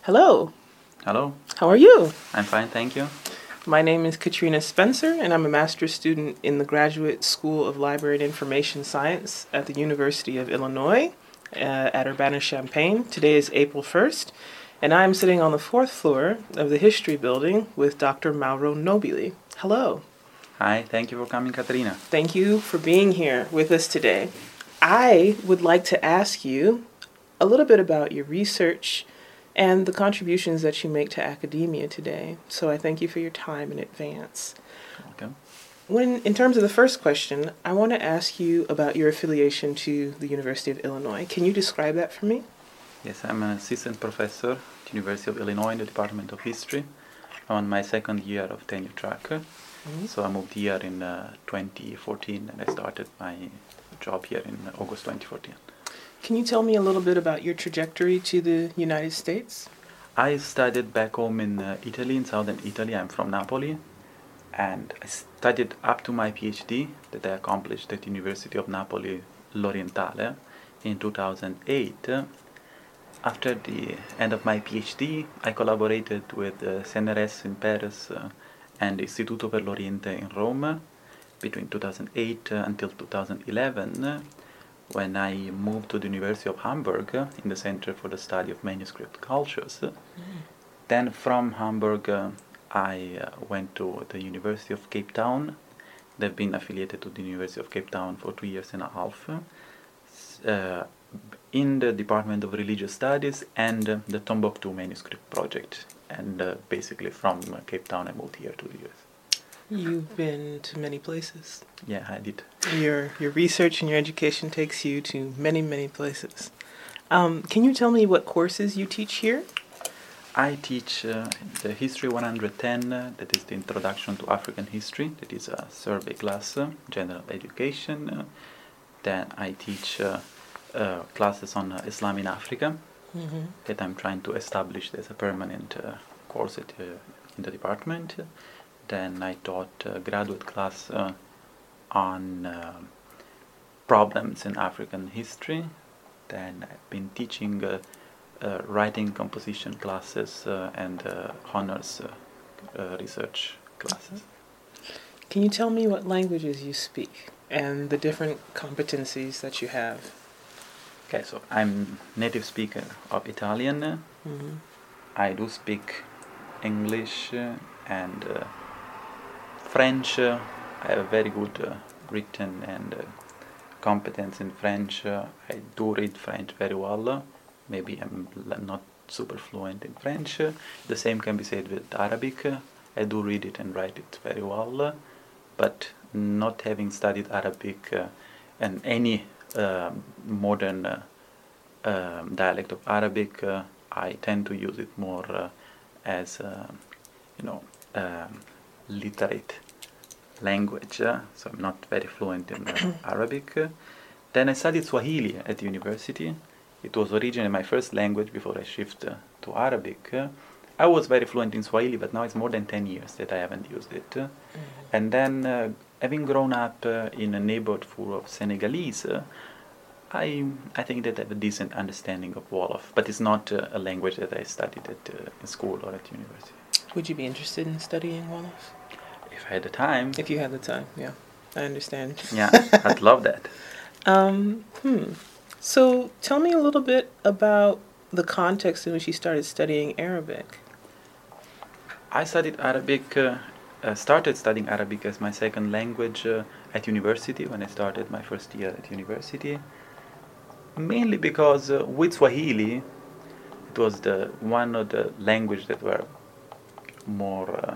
Hello, Hello, how are you? I'm fine, thank you. My name is Katrina Spencer, and I'm a master's student in the Graduate School of Library and Information Science at the University of Illinois at Urbana-Champaign. Today is April 1st, and I'm sitting on the fourth floor of the History Building with Dr. Mauro Nobili. Hello. Hi, thank you for coming, Katrina. Thank you for being here with us today. I would like to ask you a little bit about your research and the contributions that you make to academia today. So I thank you for your time in advance. Okay. In terms of the first question, I want to ask you about your affiliation to the University of Illinois. Can you describe that for me? Yes, I'm an assistant professor at the University of Illinois in the Department of History. I'm on my second year of tenure track. So I moved here in 2014 and I started my job here in August 2014. Can you tell me a little bit about your trajectory to the United States? I studied back home in Italy, in southern Italy. I'm from Napoli. And I studied up to my PhD that I accomplished at the University of Napoli L'Orientale in 2008. After the end of my PhD, I collaborated with CNRS in Paris and Istituto per l'Oriente in Rome between 2008 until 2011, when I moved to the University of Hamburg in the Center for the Study of Manuscript Cultures. Then from Hamburg, I went to the University of Cape Town. They've been affiliated to the University of Cape Town for 2 years and a half in the Department of Religious Studies and the Tombouctou Manuscript Project. And basically from Cape Town I moved here to the US. You've been to many places. Yeah, I did. Your research and your education takes you to many, many places. Can you tell me what courses you teach here? I teach the History 110, that is the Introduction to African History, that is a survey class, general education. Then I teach classes on Islam in Africa, that I'm trying to establish as a permanent course in the department. Then I taught a graduate class on problems in African history. Then I've been teaching writing composition classes and honors research classes. Can you tell me what languages you speak and the different competencies that you have? Okay, so I'm native speaker of Italian. I do speak English and French. I have a very good written and competence in French. I do read French very well. Maybe I'm not super fluent in French. The same can be said with Arabic. I do read it and write it very well, but not having studied Arabic and any modern dialect of Arabic, I tend to use it more as literate language, so I'm not very fluent in Arabic. Then I studied Swahili at the university. It was originally my first language before I shifted to Arabic. I was very fluent in Swahili, but now it's more than 10 years that I haven't used it. And then, having grown up in a neighborhood full of Senegalese, I think that I have a decent understanding of Wolof, but it's not a language that I studied in school or at university. Would you be interested in studying Wolof? If I had the time. If you had the time, yeah. I understand. Yeah, I'd love that. So tell me a little bit about the context in which you started studying Arabic. I studied Arabic, started studying Arabic as my second language at university when I started my first year at university. Mainly because with Swahili, it was one of the languages that were more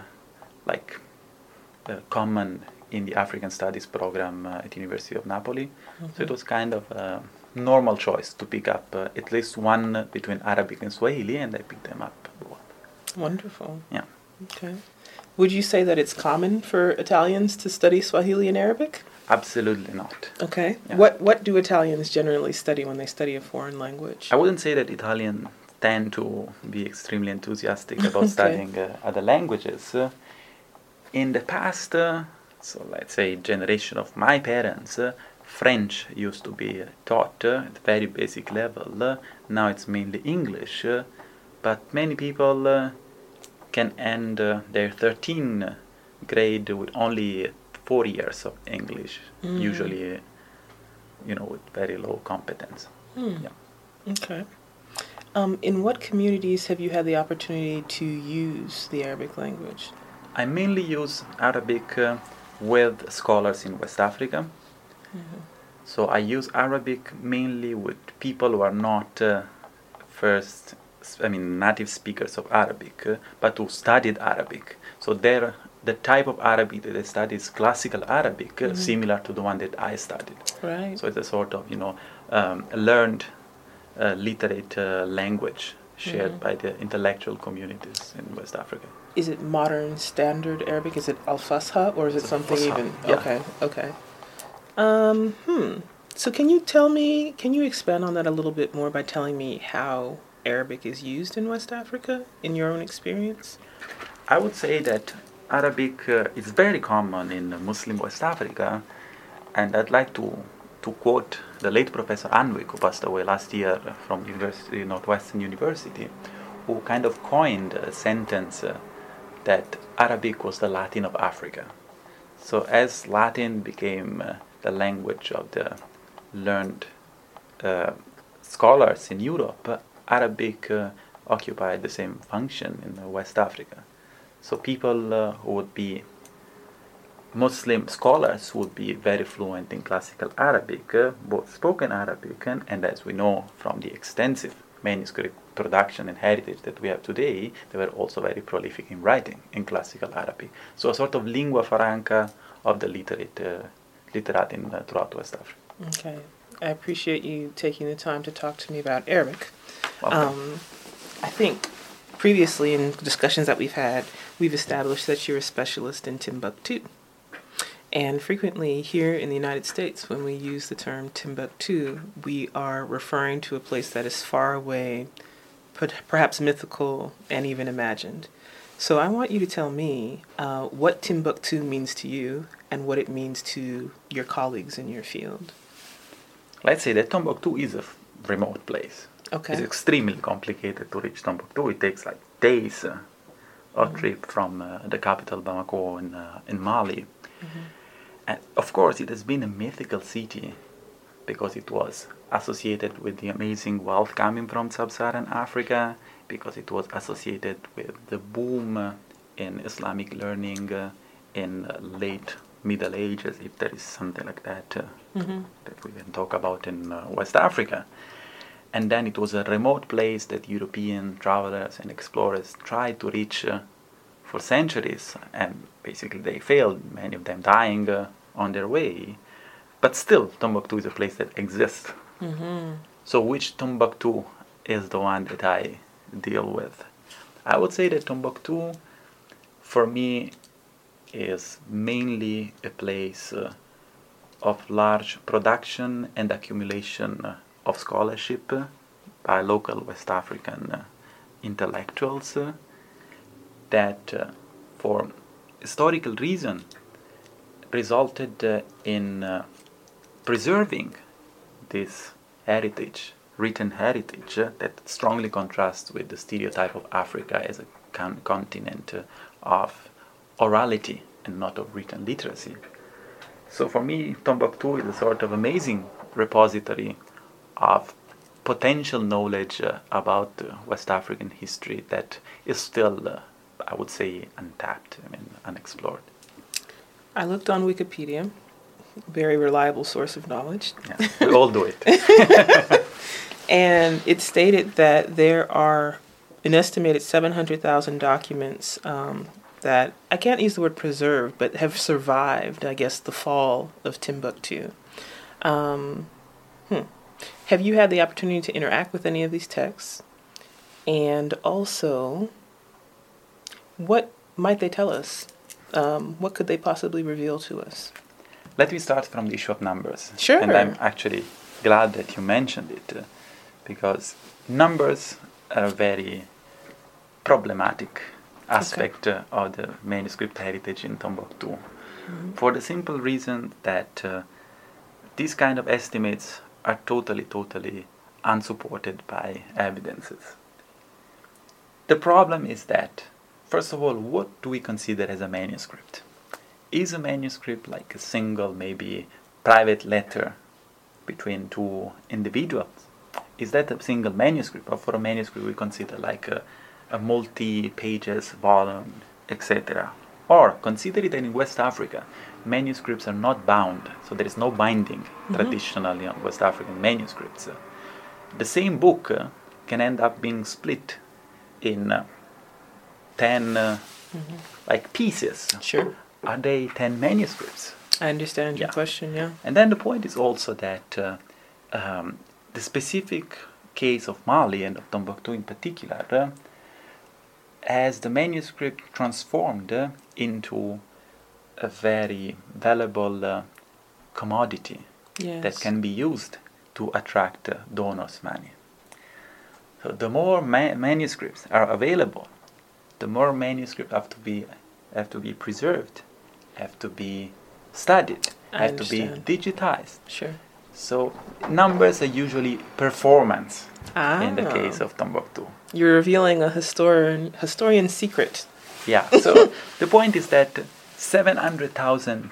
common in the African Studies program at the University of Napoli. So it was kind of a normal choice to pick up at least one between Arabic and Swahili, and I picked them up. Wonderful. Yeah. Okay. Would you say that it's common for Italians to study Swahili and Arabic? Absolutely not. Okay. Yeah. What do Italians generally study when they study a foreign language? I wouldn't say that Italians tend to be extremely enthusiastic about studying other languages. In the past, so let's say generation of my parents, French used to be taught at very basic level. Now it's mainly English, but many people can end their 13th grade with only 4 years of English, usually, with very low competence. Yeah. Okay. In what communities have you had the opportunity to use the Arabic language? I mainly use Arabic with scholars in West Africa. So I use Arabic mainly with people who are not native speakers of Arabic, but who studied Arabic. So the type of Arabic that they study is classical Arabic, similar to the one that I studied. Right. So it's a sort of, learned literate language shared by the intellectual communities in West Africa. Is it modern standard Arabic? Is it Al-Fusha, or is it something Fusha, even? yeah. Okay. So can you expand on that a little bit more by telling me how Arabic is used in West Africa in your own experience? I would say that Arabic is very common in Muslim West Africa, and I'd like to quote the late Professor Anwick, who passed away last year from Northwestern University, who kind of coined a sentence that Arabic was the Latin of Africa. So as Latin became the language of the learned scholars in Europe, Arabic occupied the same function in West Africa. So people who would be Muslim scholars who would be very fluent in classical Arabic, both spoken Arabic and as we know from the extensive manuscript production and heritage that we have today, they were also very prolific in writing in classical Arabic. So a sort of lingua franca of the literate throughout West Africa. Okay. I appreciate you taking the time to talk to me about Arabic. I think previously in discussions that we've had, we've established that you're a specialist in Timbuktu. And frequently here in the United States, when we use the term Timbuktu, we are referring to a place that is far away, perhaps mythical, and even imagined. So I want you to tell me what Timbuktu means to you and what it means to your colleagues in your field. Let's say that Timbuktu is a remote place. Okay. It's extremely complicated to reach Timbuktu. It takes like days of trip from the capital Bamako in Mali. And of course it has been a mythical city because it was associated with the amazing wealth coming from sub-Saharan Africa, because it was associated with the boom in Islamic learning in late Middle Ages, if there is something like that that we can talk about in West Africa. And then it was a remote place that European travelers and explorers tried to reach for centuries, and basically they failed, many of them dying on their way. But still, Timbuktu is a place that exists. So which Timbuktu is the one that I deal with? I would say that Timbuktu, for me, is mainly a place of large production and accumulation of scholarship by local West African intellectuals that for historical reason resulted in preserving this heritage, written heritage, that strongly contrasts with the stereotype of Africa as a continent of orality and not of written literacy. So for me, Timbuktu is a sort of amazing repository of potential knowledge about West African history that is still, I would say, untapped, unexplored. I looked on Wikipedia, very reliable source of knowledge. Yeah, we all do it. And it stated that there are an estimated 700,000 documents that, I can't use the word preserved, but have survived, I guess, the fall of Timbuktu. Have you had the opportunity to interact with any of these texts? And also, what might they tell us? What could they possibly reveal to us? Let me start from the issue of numbers. Sure. And I'm actually glad that you mentioned it, because numbers are a very problematic aspect of the manuscript heritage in Timbuktu, for the simple reason that these kind of estimates are totally unsupported by evidences. The problem is that, first of all, what do we consider as a manuscript? Is a manuscript like a single, maybe private letter between two individuals? Is that a single manuscript? Or for a manuscript we consider like a multi-pages volume, etc. Or consider it that in West Africa, manuscripts are not bound, so there is no binding traditionally on West African manuscripts. The same book can end up being split in 10 like pieces. Sure. Are they 10 manuscripts? I understand your Yeah. question, yeah. And then the point is also that the specific case of Mali and of Tombouctou in particular, as the manuscript transformed into a very valuable commodity Yes. that can be used to attract donors' money. So the more manuscripts are available, the more manuscripts have to be preserved, have to be studied, I have to be understand. digitized. Sure. So numbers are usually performance in the Ah. case of Tombouctou. You're revealing a historian's secret. Yeah. So the point is that 700,000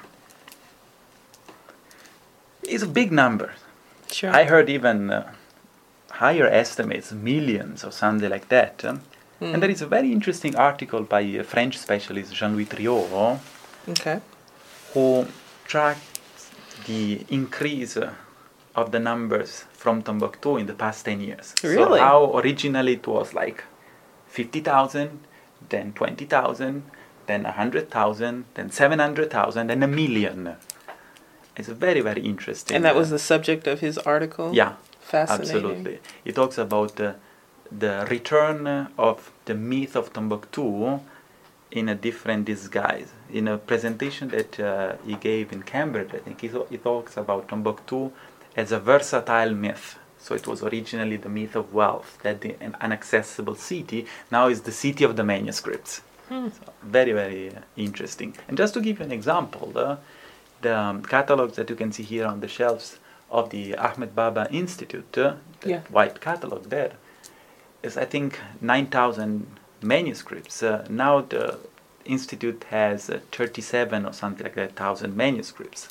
is a big number. Sure. I heard even higher estimates, millions or something like that. And there is a very interesting article by a French specialist, Jean-Louis Triot, Okay. who tracked the increase of the numbers from Tombouctou in the past 10 years. Really? So how originally it was like 50,000, then 20,000, then 100,000, then 700,000, then a million. It's very, very interesting. And that was the subject of his article? Yeah, Fascinating. absolutely. He talks about the return of the myth of Tombouctou in a different disguise. In a presentation that he gave in Cambridge, I think he talks about Tombouctou as a versatile myth. So it was originally the myth of wealth, that an inaccessible city now is the city of the manuscripts. So very, very interesting. And just to give you an example, the catalogs that you can see here on the shelves of the Ahmed Baba Institute, the white catalog there, is I think 9,000 manuscripts. Now the institute has 37 or something like that, 1,000 manuscripts.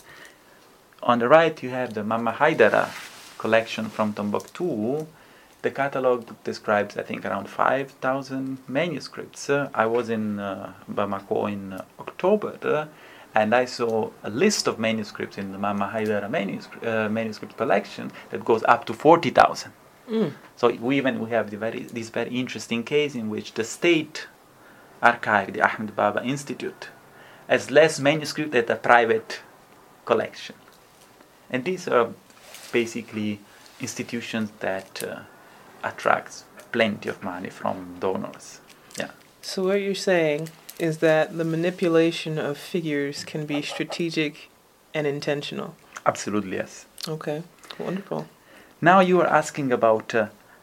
On the right you have the Mama Haidara collection from Tombouctou. The catalog describes I think around 5,000 manuscripts. I was in Bamako in October and I saw a list of manuscripts in the Mama Haidara manuscript collection that goes up to 40,000. So we have this very interesting case in which the state archive, the Ahmed Baba Institute, has less manuscript than a private collection. And these are basically institutions that attracts plenty of money from donors. Yeah. So what you're saying is that the manipulation of figures can be strategic and intentional. Absolutely, yes. Okay, wonderful. Now you are asking about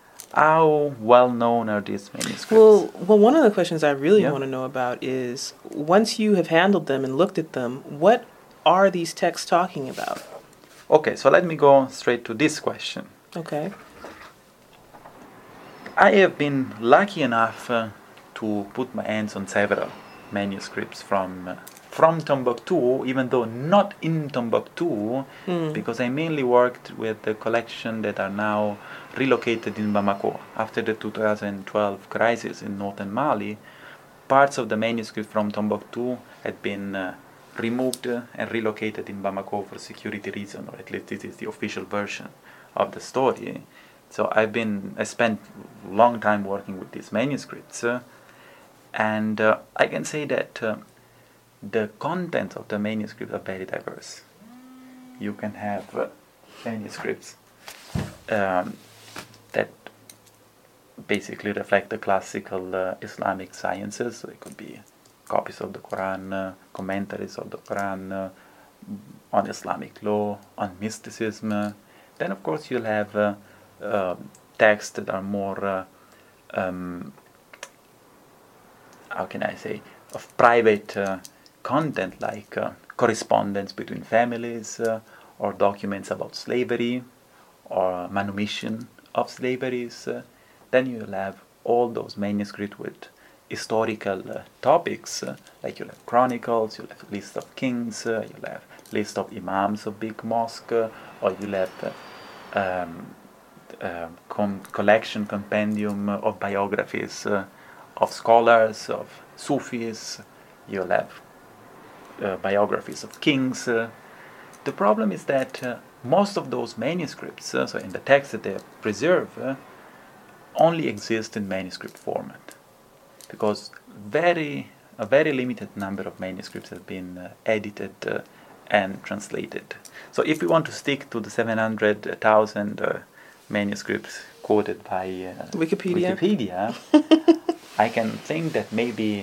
how well known are these manuscripts? Well, one of the questions I really Yeah. want to know about is, once you have handled them and looked at them, what are these texts talking about? Okay, so let me go straight to this question. Okay. I have been lucky enough to put my hands on several manuscripts from Tombouctou, even though not in Tombouctou, because I mainly worked with the collection that are now relocated in Bamako. After the 2012 crisis in northern Mali, parts of the manuscript from Tombouctou had been removed and relocated in Bamako for security reasons, or at least this is the official version of the story. So I spent a long time working with these manuscripts, and I can say that the content of the manuscripts are very diverse. You can have manuscripts that basically reflect the classical Islamic sciences. So it could be copies of the Quran, commentaries of the Quran, on Islamic law, on mysticism. Then of course you'll have texts that are more, how can I say, of private content, like correspondence between families, or documents about slavery, or manumission of slaveries. Then you'll have all those manuscripts with historical topics, like you'll have chronicles, you'll have list of kings, you'll have list of imams of big mosque, or you'll have collection, compendium of biographies of scholars, of Sufis, you'll have biographies of kings. The problem is that most of those manuscripts, so in the text that they preserve, only exist in manuscript format, because a very limited number of manuscripts have been edited and translated. So if we want to stick to the 700,000 manuscripts quoted by Wikipedia, I can think that maybe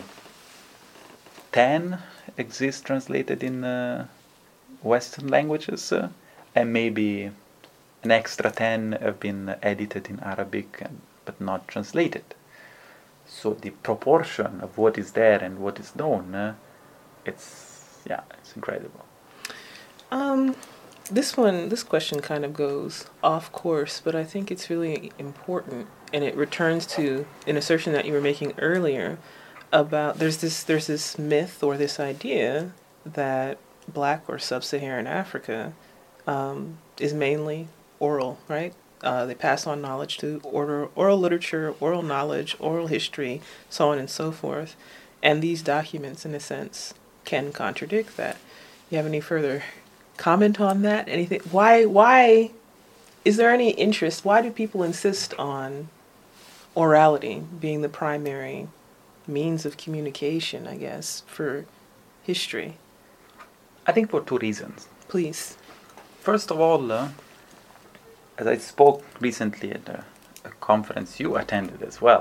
10 exist translated in Western languages, and maybe an extra 10 have been edited in Arabic but not translated. So the proportion of what is there and what is known, it's incredible. This question kind of goes off course, but I think it's really important, and it returns to an assertion that you were making earlier about there's this myth or this idea that Black or Sub-Saharan Africa is mainly oral, right? They pass on knowledge to oral literature, oral knowledge, oral history, so on and so forth. And these documents, in a sense, can contradict that. You have any further comment on that? Anything? Why is there any interest? Why do people insist on orality being the primary means of communication, I guess, for history? I think for two reasons. Please. First of all, as I spoke recently at a conference you attended as well,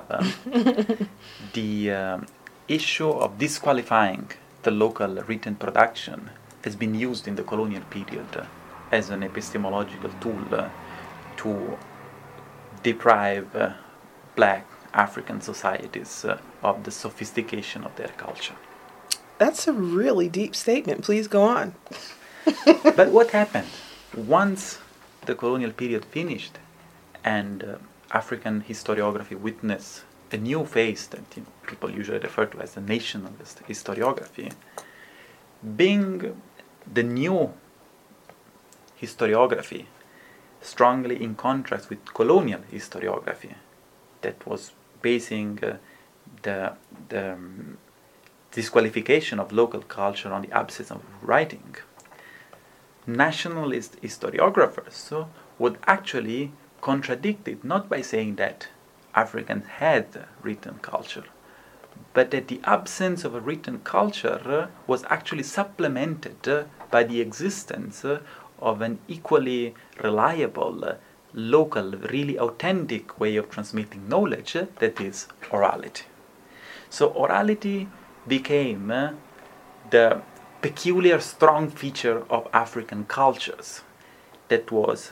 the issue of disqualifying the local written production has been used in the colonial period as an epistemological tool to deprive Black African societies of the sophistication of their culture. That's a really deep statement. Please go on. But what happened? Once the colonial period finished and African historiography witnessed a new phase that people usually refer to as the nationalist historiography, being the new historiography strongly in contrast with colonial historiography that was basing the disqualification of local culture on the absence of writing, nationalist historiographers would actually contradict it, not by saying that Africans had written culture, but that the absence of a written culture was actually supplemented by the existence of an equally reliable, local, really authentic way of transmitting knowledge, that is orality. So orality became the peculiar strong feature of African cultures that was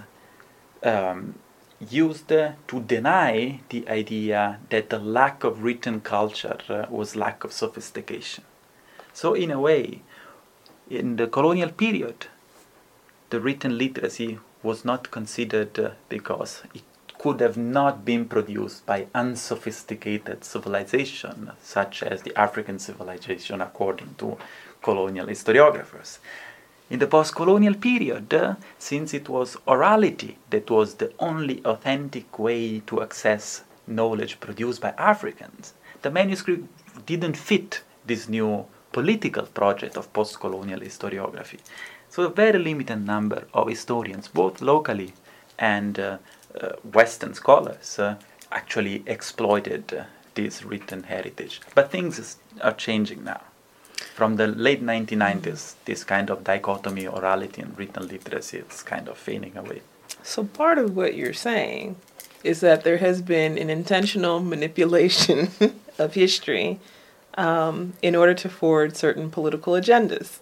used to deny the idea that the lack of written culture was lack of sophistication. So in a way, in the colonial period, the written literacy was not considered because it could have not been produced by unsophisticated civilization, such as the African civilization according to colonial historiographers. In the post-colonial period, since it was orality that was the only authentic way to access knowledge produced by Africans, the manuscript didn't fit this new political project of post-colonial historiography. So a very limited number of historians, both locally and Western scholars, actually exploited this written heritage. But things are changing now. From the late 1990s, this kind of dichotomy, orality and written literacy, is kind of fading away. So part of what you're saying is that there has been an intentional manipulation of history in order to forward certain political agendas.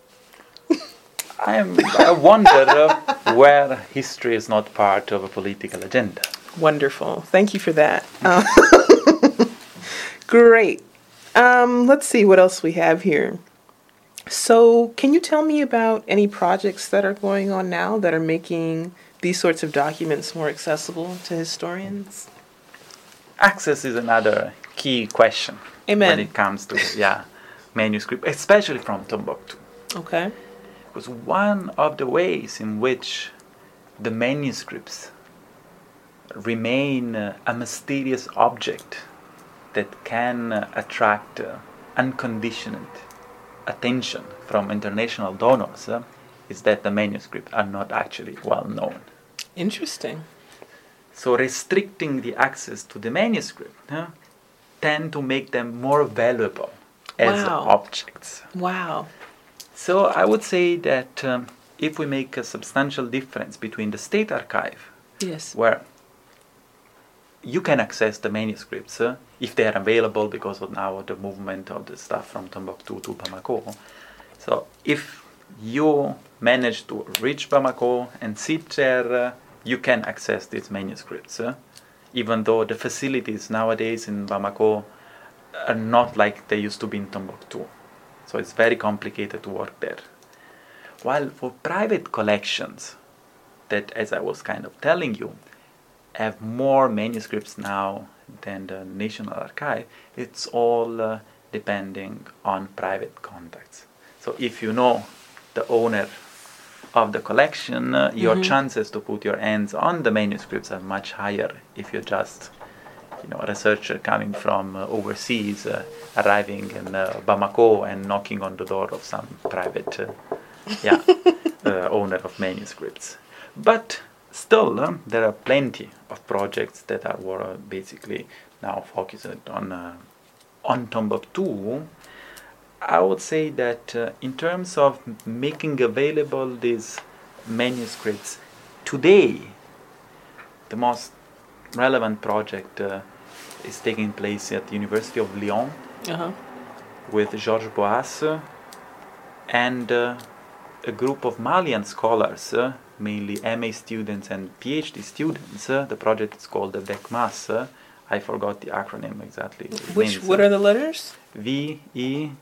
I wonder where history is not part of a political agenda. Wonderful. Thank you for that. Great. Let's see what else we have here. So can you tell me about any projects that are going on now that are making these sorts of documents more accessible to historians? access is another key question. Amen. When it comes to manuscript, especially from Tombouctou. Okay. Because one of the ways in which the manuscripts remain a mysterious object that can attract unconditioned attention from international donors is that the manuscripts are not actually well known. Interesting. So restricting the access to the manuscript tend to make them more valuable as objects. Wow. So I would say that if we make a substantial difference between the State Archive, Yes, where you can access the manuscripts if they are available because of now the movement of the stuff from Tombouctou to Bamako. So if you manage to reach Bamako and sit there, you can access these manuscripts, even though the facilities nowadays in Bamako are not like they used to be in Tombouctou. So it's very complicated to work there. While for private collections, that, as I was kind of telling you, have more manuscripts now than the National Archive, it's all depending on private contacts. So if you know the owner of the collection, your chances to put your hands on the manuscripts are much higher if you're just a researcher coming from overseas, arriving in Bamako and knocking on the door of some private owner of manuscripts. But still, there are plenty of projects that are basically now focused on Tombouctou. I would say that in terms of making available these manuscripts today, the most relevant project is taking place at the University of Lyon with Georges Boas and a group of Malian scholars, mainly MA students and PhD students. The project is called the VECMAS. I forgot the acronym exactly. What are the letters? VECMAS.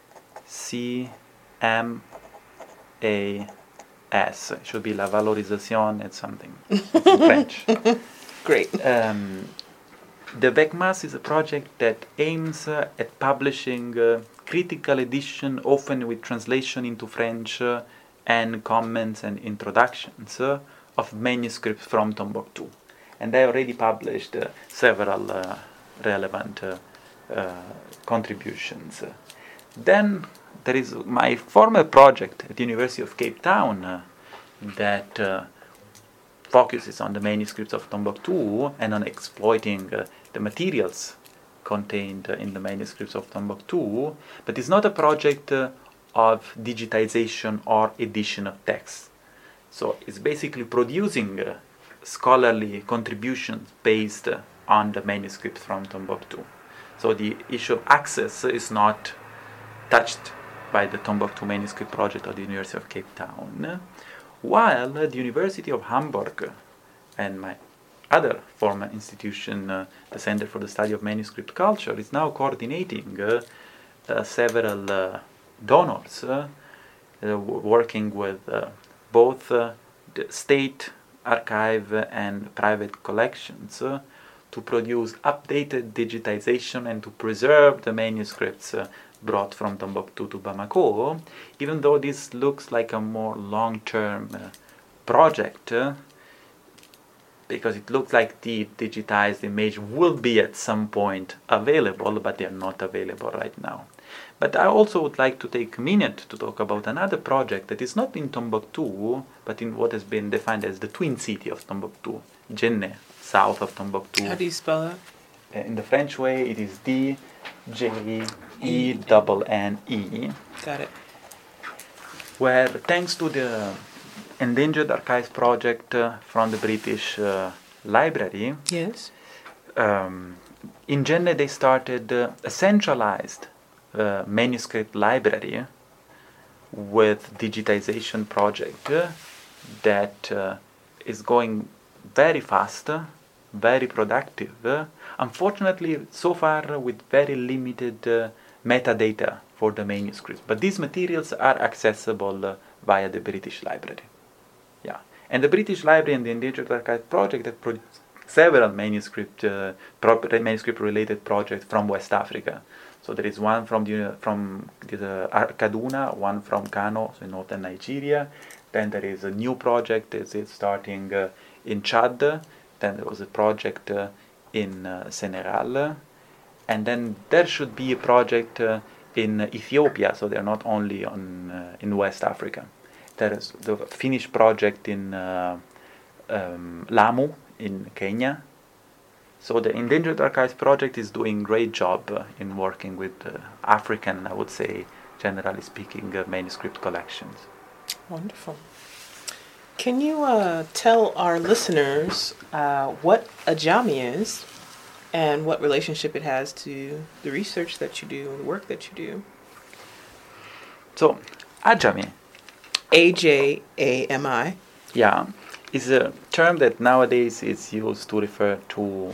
It should be La Valorisation and something. It's in French. Great. The VECMAS is a project that aims at publishing critical edition, often with translation into French and comments and introductions of manuscripts from Tombouctou. And they already published several relevant contributions. Then there is my former project at the University of Cape Town that focuses on the manuscripts of Tombouctou and on exploiting the materials contained in the manuscripts of Tombouctou, but it's not a project of digitization or edition of text. So it's basically producing scholarly contributions based on the manuscripts from Tombouctou. So the issue of access is not touched by the Tombouctou Manuscript Project of the University of Cape Town, while the University of Hamburg and my other former institution, the Center for the Study of Manuscript Culture, is now coordinating several donors working with both the state archive and private collections to produce updated digitization and to preserve the manuscripts brought from Tombouctou to Bamako, even though this looks like a more long-term project, because it looks like the digitized image will be at some point available, but they are not available right now. But I also would like to take a minute to talk about another project that is not in Tombouctou, but in what has been defined as the twin city of Tombouctou, Djenné, south of Tombouctou. How do you spell that? In the French way, it is D-J-E-N-N-E. Got it. Where, thanks to the Endangered Archives project from the British Library, Yes. In Djenné they started a centralized manuscript library with digitization project that is going very fast, very productive. Unfortunately, so far with very limited metadata for the manuscripts. But these materials are accessible via the British Library. Yeah, and the British Library and the Endangered Archives project have several manuscript-related projects from West Africa. So there is one from Kaduna, one from Kano, so in northern Nigeria. Then there is a new project that is starting in Chad. Then there was a project in Senegal. And then there should be a project in Ethiopia, so they're not only in West Africa. There is the Finnish project in Lamu in Kenya. So the Endangered Archives Project is doing great job in working with African, I would say, generally speaking, manuscript collections. Wonderful. Can you tell our listeners what Ajami is and what relationship it has to the research that you do and the work that you do? So, Ajami. A-J-A-M-I. Yeah, is a term that nowadays is used to refer to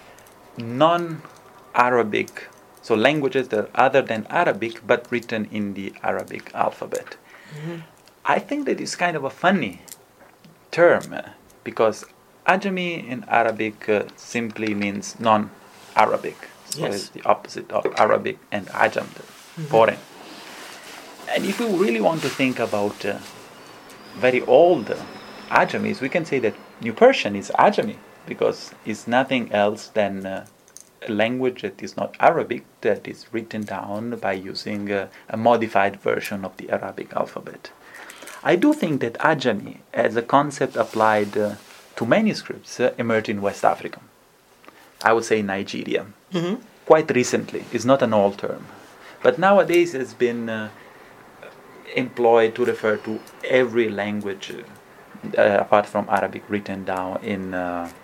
non-Arabic, so languages that are other than Arabic but written in the Arabic alphabet. Mm-hmm. I think that is kind of a funny term because Ajami in Arabic simply means non-Arabic. So yes. It's the opposite of Arabic and Ajam, foreign. And if we really want to think about very old Ajamis, we can say that New Persian is Ajami because it's nothing else than a language that is not Arabic, that is written down by using a modified version of the Arabic alphabet. I do think that Ajami, as a concept applied to manuscripts, emerged in West Africa. I would say Nigeria. Mm-hmm. Quite recently. It's not an old term. But nowadays it's been employed to refer to every language apart from Arabic written down in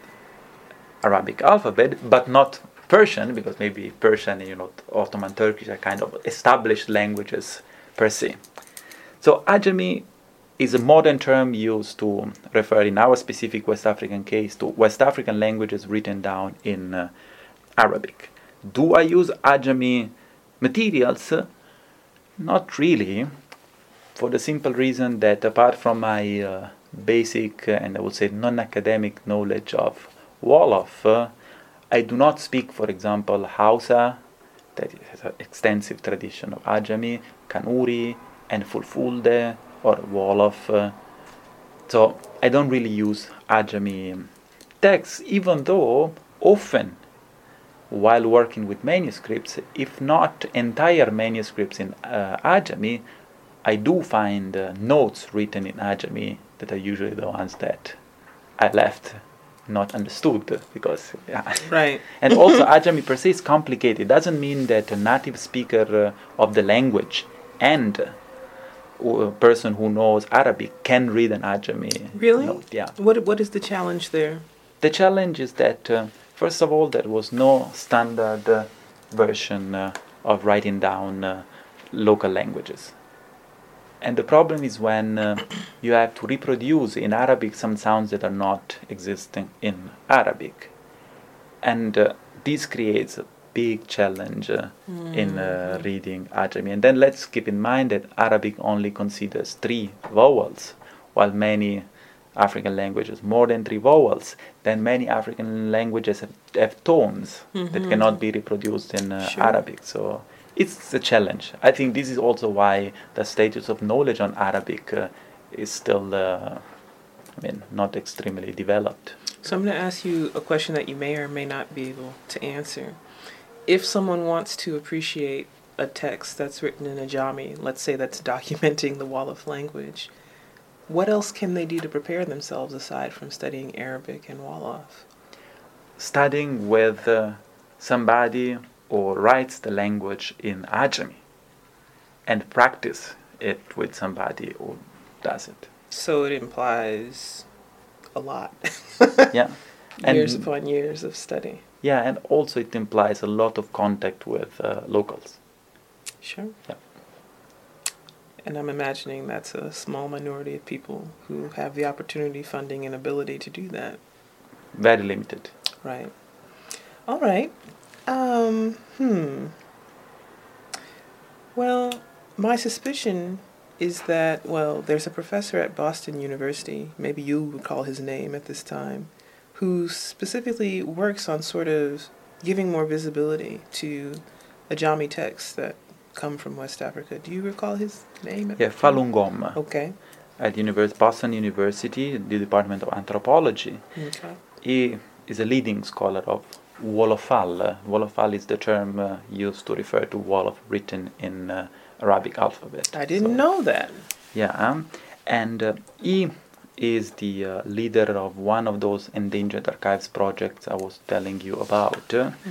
Arabic alphabet, but not Persian, because maybe Persian and Ottoman Turkish are kind of established languages per se. So Ajami is a modern term used to refer, in our specific West African case, to West African languages written down in Arabic. Do I use Ajami materials? Not really, for the simple reason that apart from my basic and I would say non-academic knowledge of Wolof, I do not speak, for example, Hausa, that has an extensive tradition of Ajami, Kanuri, and Fulfulde, or Wolof. So I don't really use Ajami texts, even though often while working with manuscripts, if not entire manuscripts in Ajami, I do find notes written in Ajami that are usually the ones that I left not understood because right. And also Ajami per se is complicated. It doesn't mean that a native speaker of the language and a person who knows Arabic can read an Ajami really note. Yeah. What is the challenge there? The challenge is that first of all there was no standard version of writing down local languages. And the problem is when you have to reproduce in Arabic some sounds that are not existing in Arabic. And this creates a big challenge in reading Ajami. And then let's keep in mind that Arabic only considers 3 vowels, while many African languages more than 3 vowels. Then many African languages have tones that cannot be reproduced in Arabic. So it's a challenge. I think this is also why the status of knowledge on Arabic is still, not extremely developed. So I'm going to ask you a question that you may or may not be able to answer. If someone wants to appreciate a text that's written in Ajami, let's say that's documenting the Wolof language, what else can they do to prepare themselves aside from studying Arabic and Wolof? Studying with somebody who writes the language in Ajami and practice it with somebody who does it. So it implies a lot. Yeah. Years upon years of study. Yeah, and also it implies a lot of contact with locals. Sure. Yeah. And I'm imagining that's a small minority of people who have the opportunity, funding, and ability to do that. Very limited. Right. All right. Well, my suspicion is that, there's a professor at Boston University, maybe you would call his name at this time, who specifically works on sort of giving more visibility to Ajami texts that come from West Africa. Do you recall his name? Yeah, Falun Gong. Okay. At Boston University, the Department of Anthropology. Okay. He is a leading scholar of Wolofal. Wolofal is the term used to refer to Wolof written in Arabic alphabet. I didn't know that. Yeah, and he is the leader of one of those endangered archives projects I was telling you about,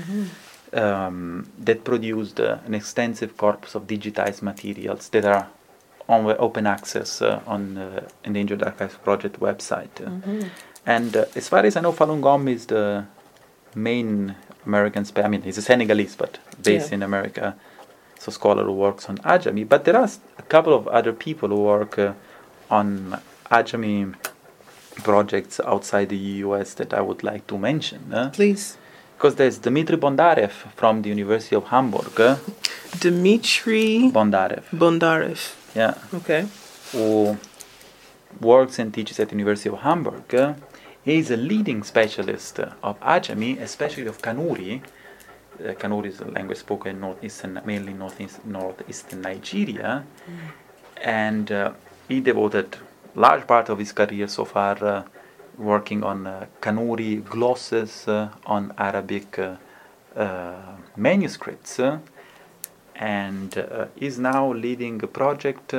that produced an extensive corpus of digitized materials that are on open access on the Endangered Archives Project website. And as far as I know, Falun Gong is the main American I mean, he's a Senegalese, but based in America, so scholar who works on Ajami. But there are a couple of other people who work on Ajami projects outside the US that I would like to mention. Please. Because there's Dmitry Bondarev from the University of Hamburg. Dmitry Bondarev. Yeah. Okay. Who works and teaches at the University of Hamburg. He is a leading specialist of Ajami, especially of Kanuri. Kanuri is a language spoken in northeastern, mainly northeastern Nigeria. And he devoted large part of his career so far working on Kanuri glosses on Arabic manuscripts. And is now leading a project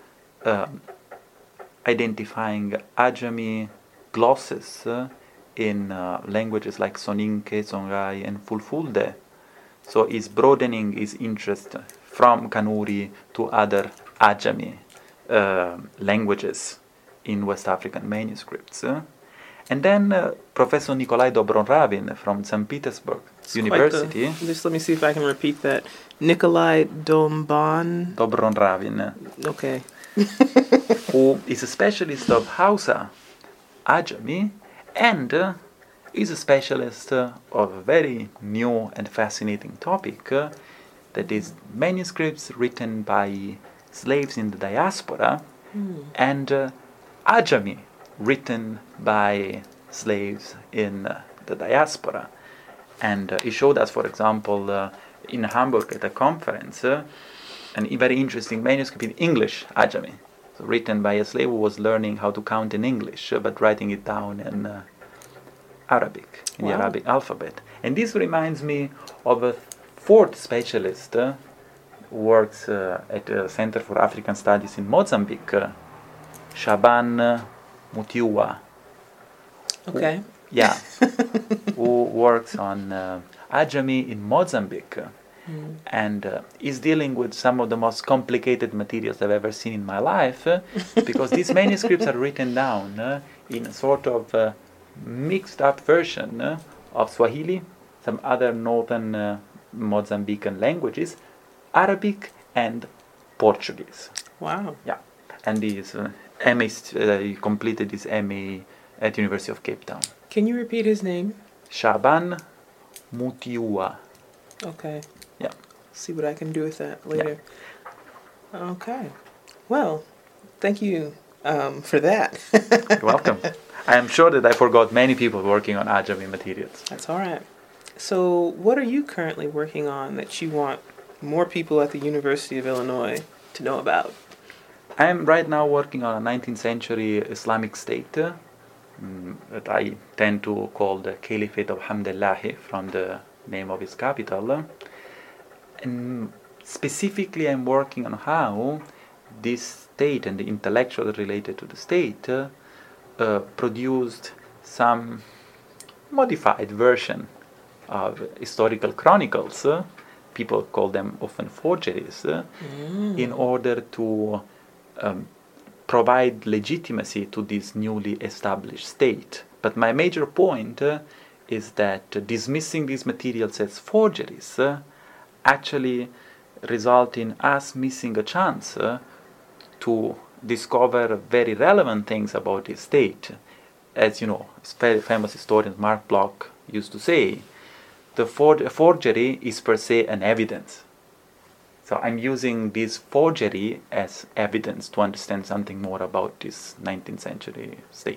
identifying Ajami glosses in languages like Soninke, Songhai, and Fulfulde. So he's broadening his interest from Kanuri to other Ajami languages in West African manuscripts. And then Professor Nikolai Dobronravin from St. Petersburg University. Just let me see if I can repeat that. Nikolai Dobronravin. Okay. Who is a specialist of Hausa Ajami and is a specialist of a very new and fascinating topic that is manuscripts written by slaves in the diaspora and Ajami written by slaves in the diaspora. And he showed us, for example, in Hamburg at a conference, a very interesting manuscript in English, Ajami, so written by a slave who was learning how to count in English, but writing it down in Arabic, in the Arabic alphabet. And this reminds me of a fourth specialist who works at the Center for African Studies in Mozambique, Shaban Mutiwa. Okay. Who works on Ajami in Mozambique and is dealing with some of the most complicated materials I've ever seen in my life because these manuscripts are written down in a sort of mixed up version of Swahili, some other northern Mozambican languages, Arabic and Portuguese. Wow. Yeah. And he completed his MA at the University of Cape Town. Can you repeat his name? Shaban Mutiwa. Okay. Yeah. See what I can do with that later. Yeah. Okay. Well, thank you for that. You're welcome. I am sure that I forgot many people working on Ajami materials. That's all right. So what are you currently working on that you want more people at the University of Illinois to know about? I am right now working on a 19th century Islamic state that I tend to call the Caliphate of Hamdallahi from the name of its capital. And specifically I'm working on how this state and the intellectuals related to the state produced some modified version of historical chronicles. People call them often forgeries, in order to provide legitimacy to this newly established state. But my major point is that dismissing these materials as forgeries actually result in us missing a chance to discover very relevant things about this state. As you know, very famous historian Mark Bloch used to say, a forgery is per se an evidence. So I'm using this forgery as evidence to understand something more about this 19th century state.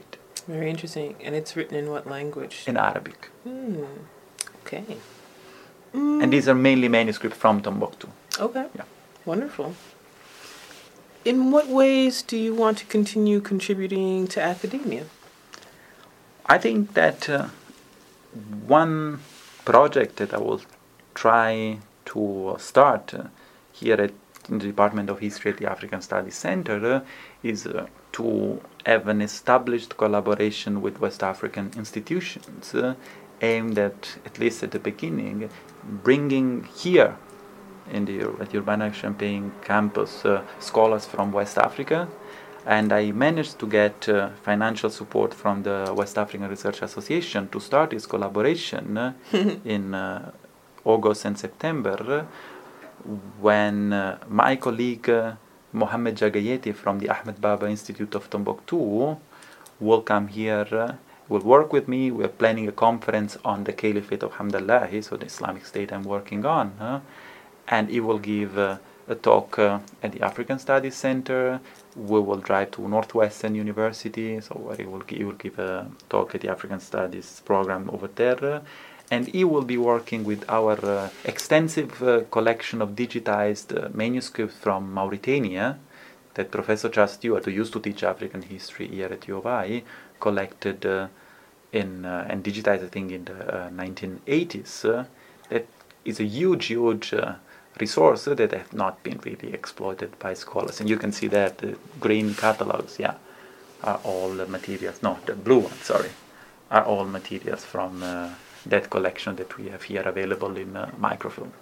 Very interesting. And it's written in what language? in Arabic. Okay. And these are mainly manuscripts from Tombouctou. Okay. Yeah. Wonderful. In what ways do you want to continue contributing to academia? I think that one project that I will try to start here in the Department of History at the African Studies Center is to have an established collaboration with West African institutions aimed at least at the beginning, bringing here at the Urbana-Champaign campus scholars from West Africa. And I managed to get financial support from the West African Research Association to start this collaboration in August and September, when my colleague Mohamed Jagayeti from the Ahmed Baba Institute of Tombouctou will come here, will work with me. We're planning a conference on the Caliphate of Hamdallahi, so the Islamic State I'm working on, and he will give a talk at the African Studies Center. We will drive to Northwestern University, so where he will give a talk at the African Studies program over there. And he will be working with our extensive collection of digitized manuscripts from Mauritania that Professor Charles Stewart, who used to teach African history here at U of I, collected and digitized, I think, in the 1980s. That is a huge resource that have not been really exploited by scholars. And you can see that the green catalogs, are all materials, no, the blue ones, sorry, are all materials from that collection that we have here available in microfilm.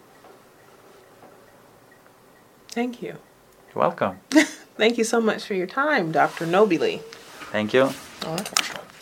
Thank you. You're welcome. Thank you so much for your time, Dr. Nobili. Thank you. All right.